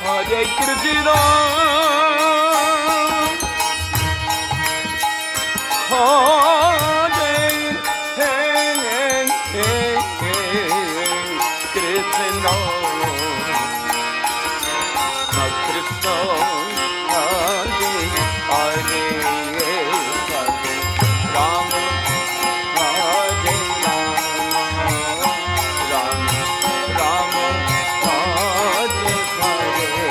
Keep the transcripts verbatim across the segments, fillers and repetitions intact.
Hare Krishna, Hare Krishna, Krishna Hare Hare, Rama Hare Rama, Rama Rama Hare Hare.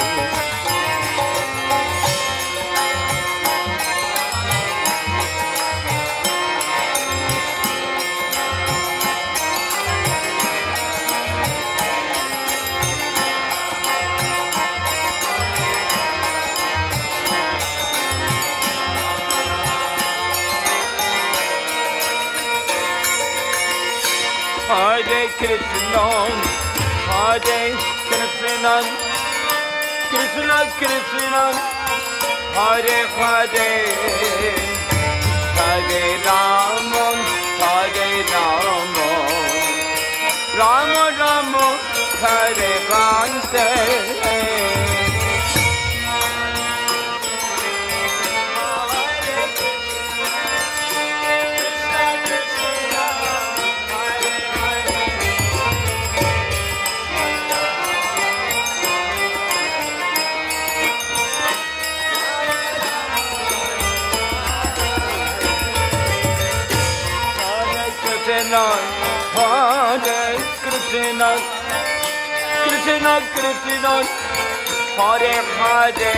Hare Krishna, Hare Krishna, Krishna Krishna, Hare Hare, Hare Rama, Hare Rama, Rama Rama, Hare Hare. Krishna, Hare Krishna, Krishna Krishna, Hare Hare,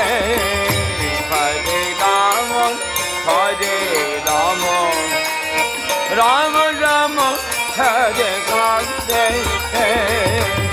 Hare Rama, Hare Rama, Rama Rama, Hare Hare.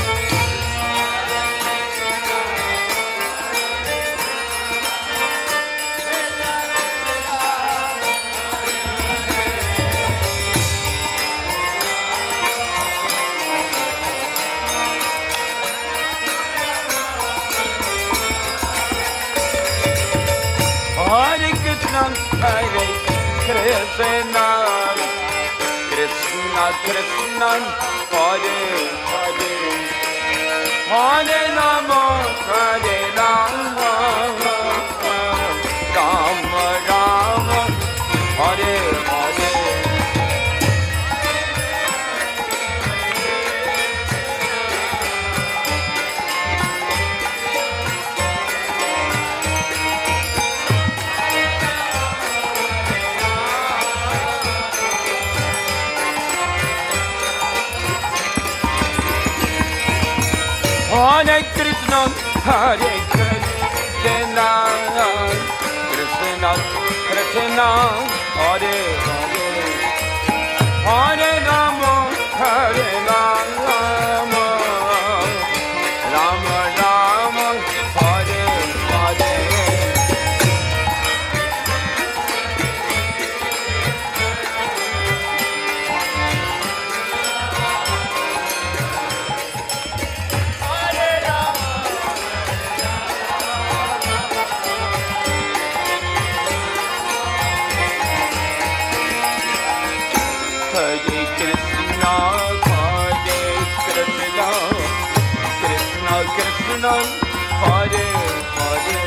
Hare Krishna, Hare Krishna, Krishna Krishna, Hare Hare, Hare Rama, Hare Rama, Rama Rama, Hare Hare. Hare Krishna, Hare Krishna, Krishna Krishna, Hare Hare, Hare Rama, Hare Rama, Rama Rama, Hare Hare. Hare Krishna, Hare Krishna, Krishna Krishna, Hare Hare,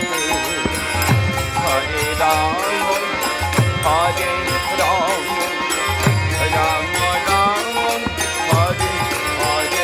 Hare Rama, Hare Rama, Rama Rama, Hare Hare.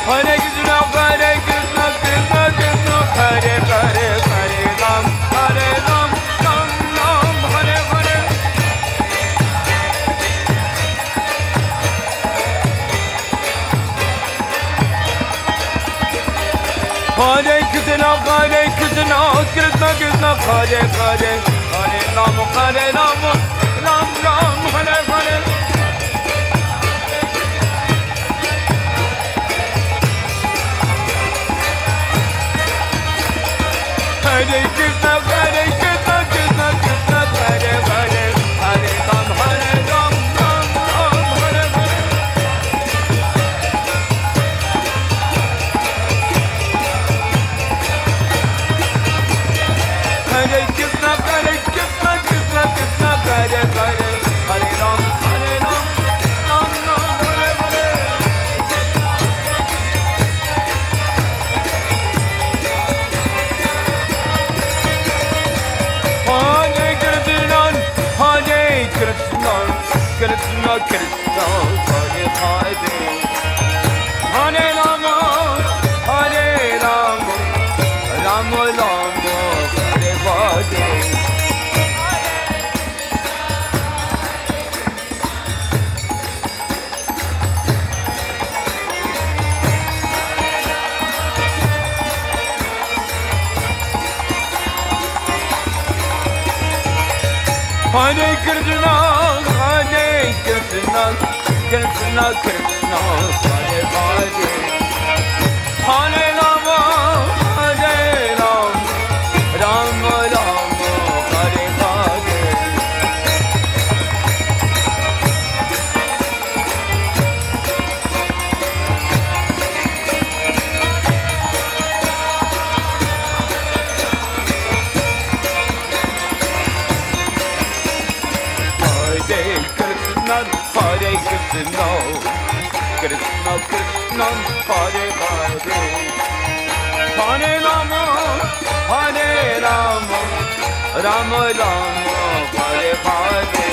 Hare Krishna, Hare Krishna, Krishna Krishna, Hare Hare, Hare Ram, Hare Ram, Ram Ram, Hare Hare. Hare Krishna, Hare Krishna, Krishna Krishna, Hare Hare, Hare Ram, Hare Ram, Ram Ram, Hare Hare. Hare Krishna, Hare Krishna, Krishna Krishna, Hare Hare, Hare Ram, Hare Ram, Ram Ram, Hare Hare. Hare Krishna, Hare Krishna, Krishna Krishna, Hare Hare, Hare Ram, Hare Ram, Ram Ram, Hare Hare. Hare Krishna, Hare Krishna, Krishna Krishna, Hare Hare, Hare Rama, Hare Rama, Rama Rama, Hare Hare. Hare Krishna, Hare Krishna, Krishna Krishna, Hare Hare, Hare Rama, Hare Rama, Rama Rama, Hare Hare. Hare Krishna, Krishna Krishna, Hare Hare, Hare Rama, Hare Rama, Rama Rama, Hare Hare.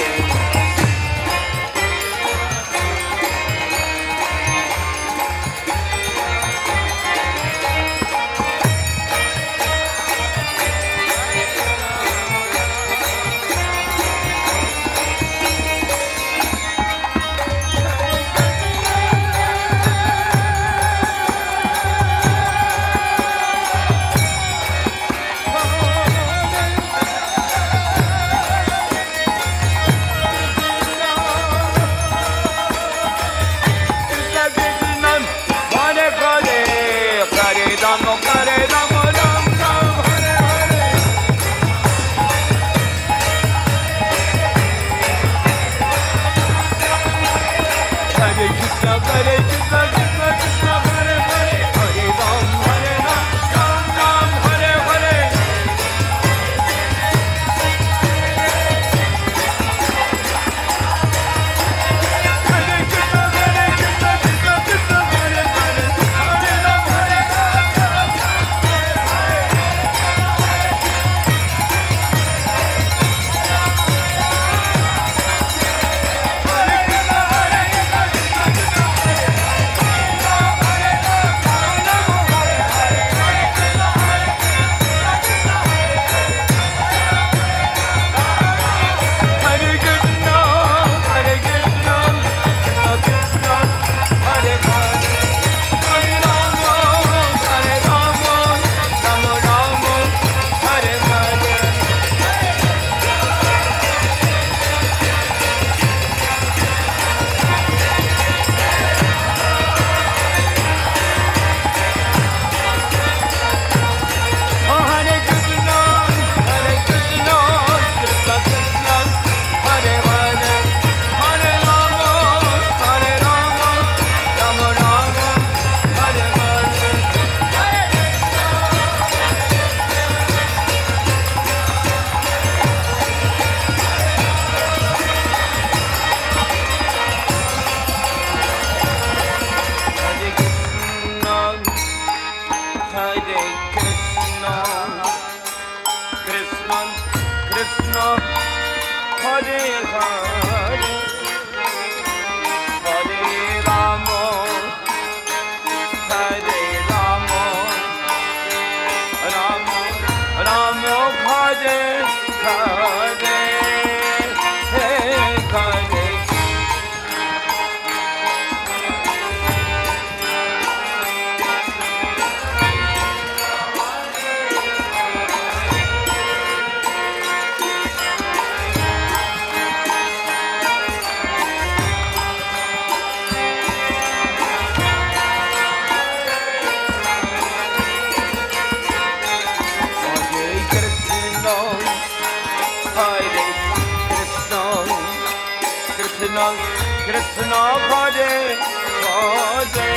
Krishna Krishna Hare Hare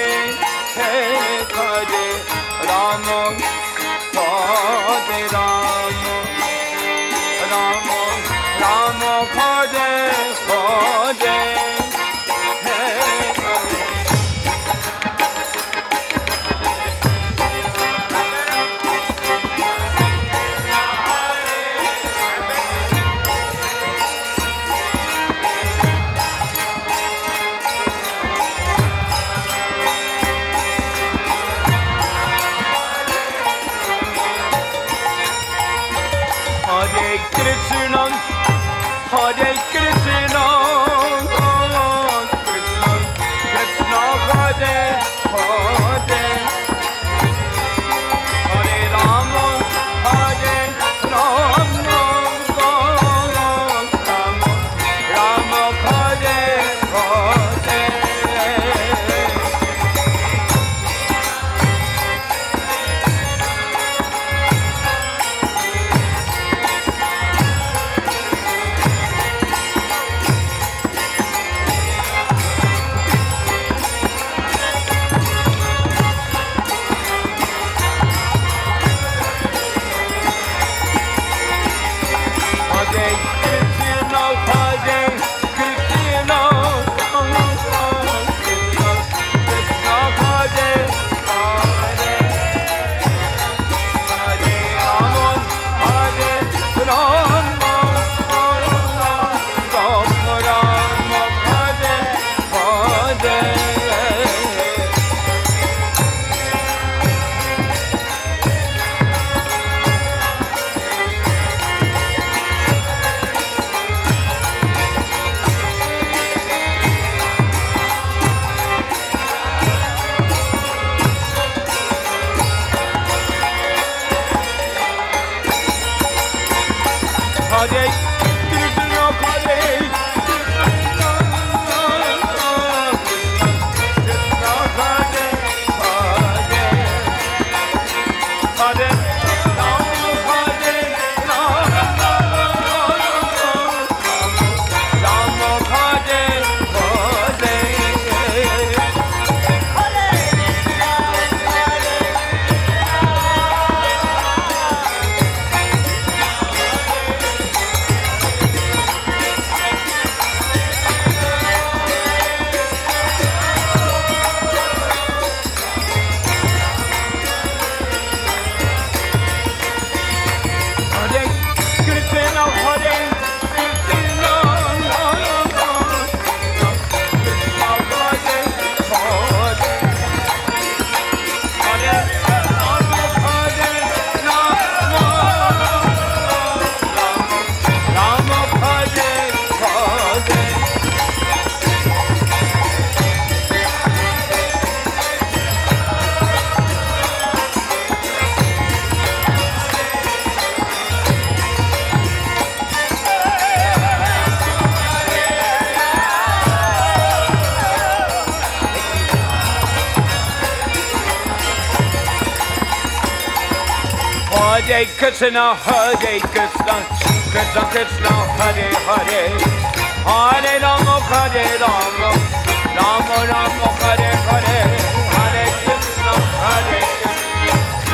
Hare Rama Hare Rama Rama Rama Hare Hare Hare Krishna, Hare Krishna, Krishna Krishna Hare Hare, Hare Rama, Hare Rama, Rama Rama Hare Hare. Hare Krishna, Hare Krishna, Krishna Krishna Hare Hare, Hare Rama, Hare Rama, Rama Rama Hare Hare. Hare Krishna, Hare Krishna, Krishna Hare Hare, Hare Rama, Hare Rama, Rama Hare Hare. Hare Krishna, Hare Krishna, Krishna Hare Hare, Hare Rama, Hare Rama, Rama Hare Hare. Hare Krishna, Hare Krishna, Krishna Krishna, Hare Hare, Hare Rama, Hare Rama, Rama Rama, Hare Hare, Hare Krishna, Hare Krishna.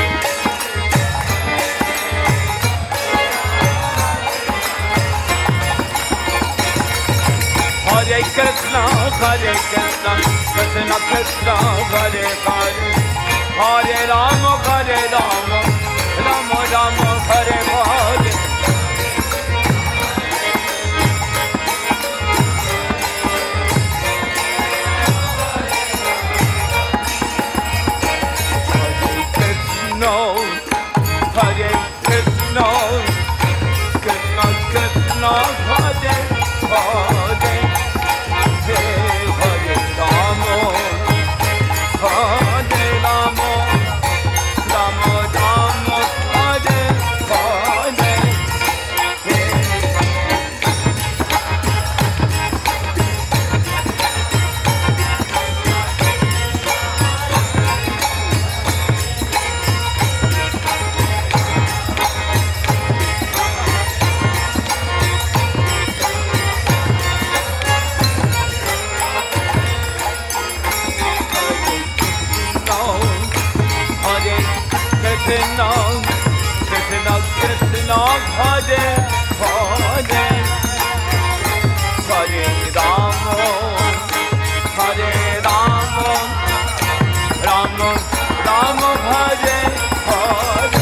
Hare Krishna, Hare Krishna, Krishna Krishna, Hare Hare, Hare Rama, Hare Rama, Rama Rama, Hare Hare. Hare Krishna, Krishna Krishna, Hare Hare, Hare Rama, Hare Hare Hare Hare Rama Hare Rama Rama Rama Hare Hare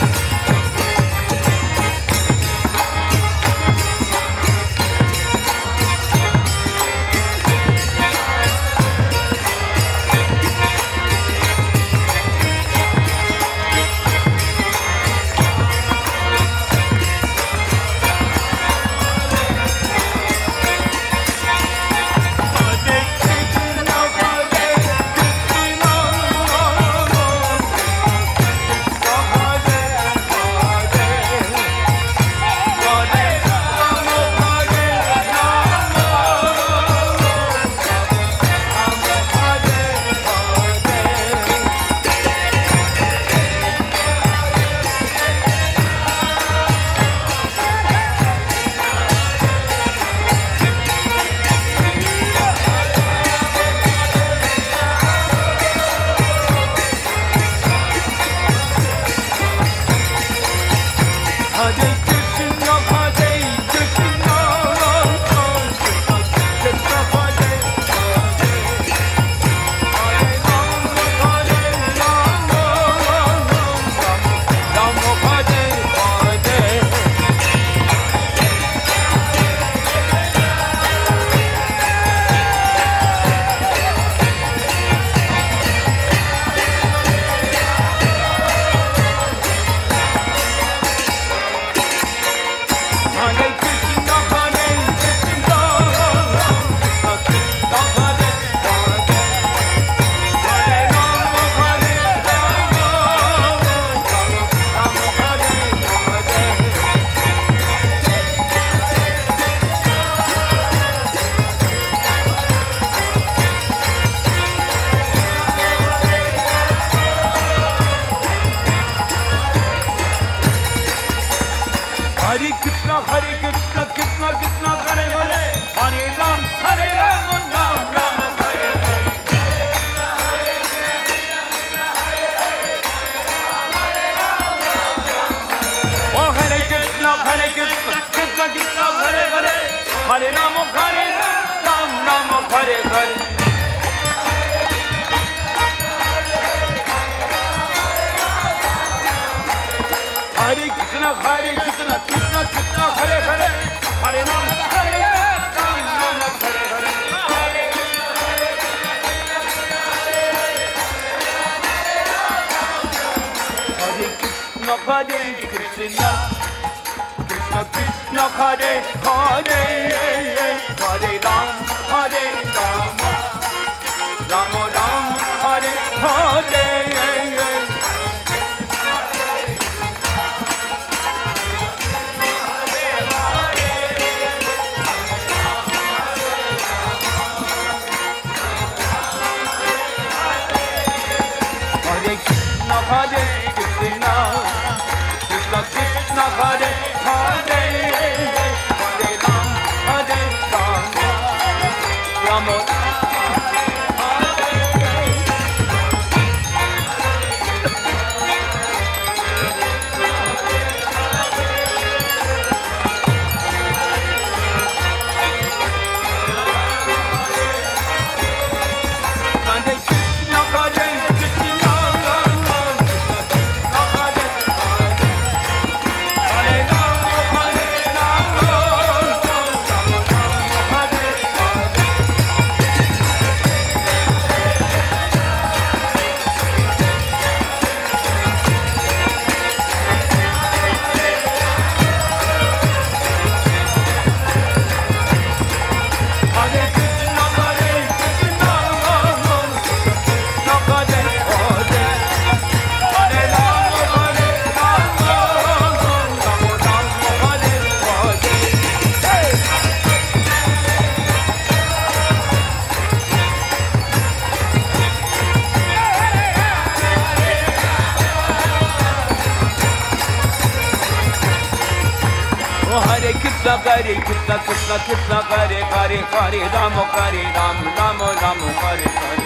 Hare Krishna Krishna Krishna Hare Hare Hare Rama Hare Rama Rama Rama Hare Hare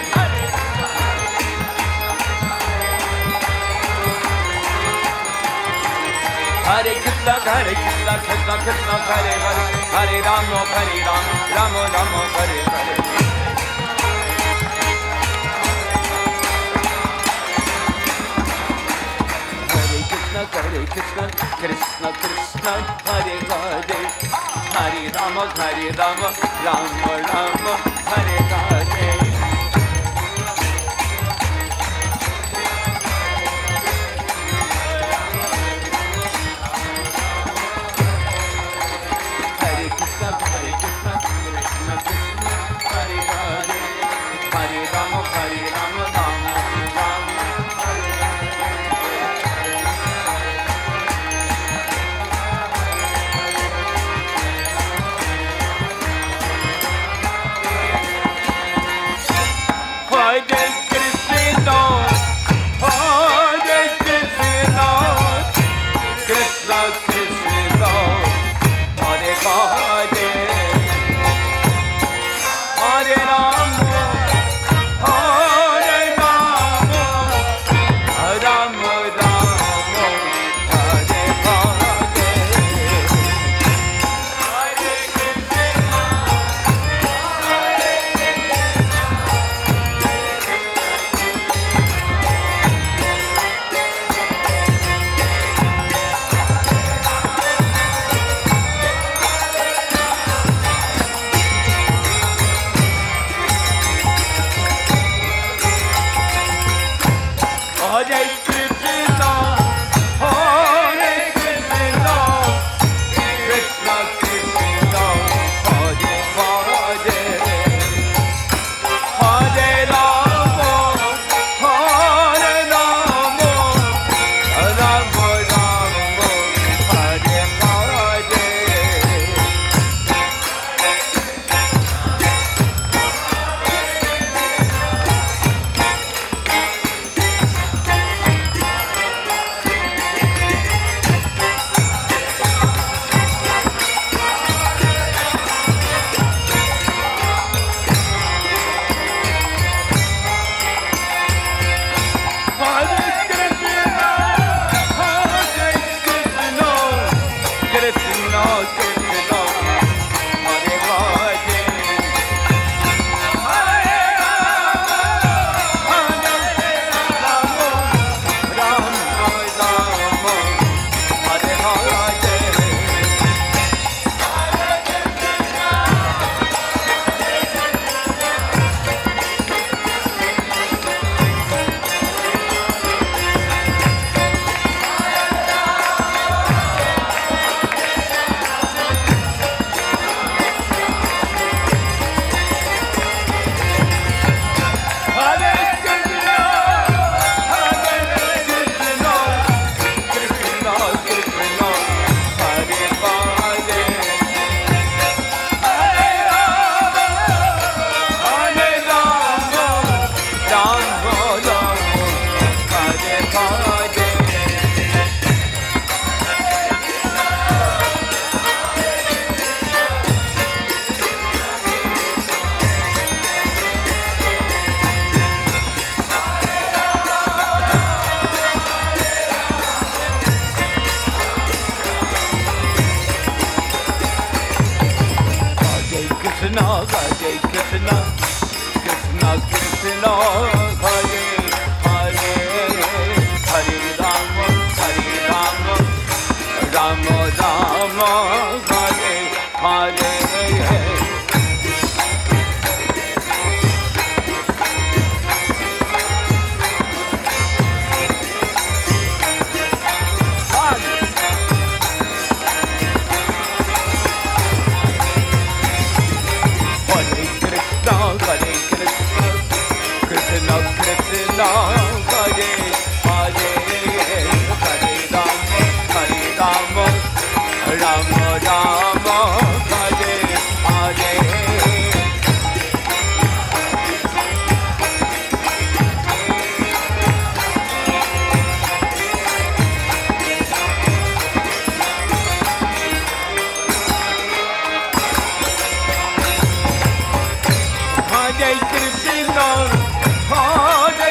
Hare Hare Krishna, Hare Krishna, Krishna Krishna, Hare Hare, Hare Rama, Hare Rama, Rama Rama, Hare Hare. Hare Krishna, Krishna Krishna, Hare Hare, Hare Rama, Hare Rama, Rama Rama, Hare Hare. Hare Krishna, Hare Krishna, Krishna Krishna, Hare Hare, Hare Rama, Hare Rama, Rama Rama, Hare Hare.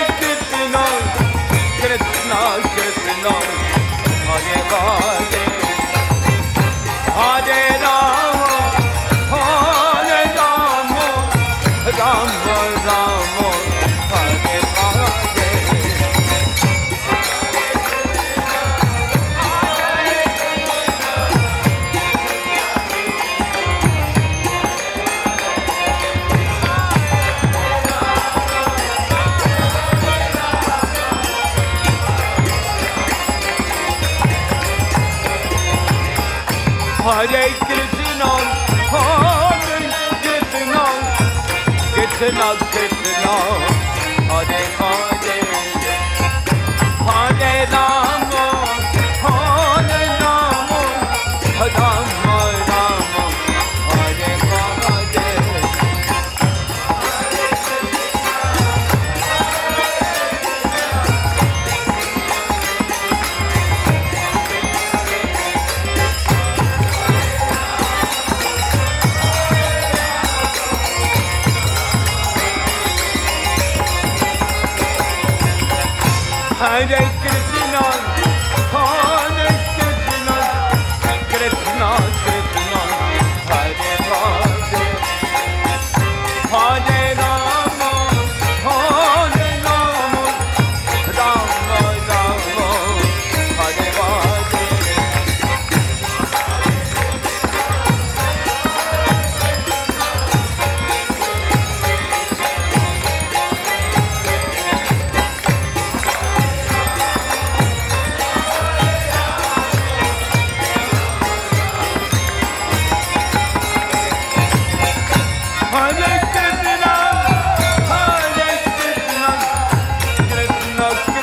Krishna, Krishna, Hare Hare. Hare Krishna, Hare Krishna, Krishna Krishna, Hare Hare, Hare Rama, Hare Rama, Rama Rama, Hare Hare. Hare Krishna, Hare Krishna, Krishna Krishna, Hare Hare, Hare Rama, Hare Rama, Rama Rama, Hare Hare. Hare Krishna, Hare Krishna, Krishna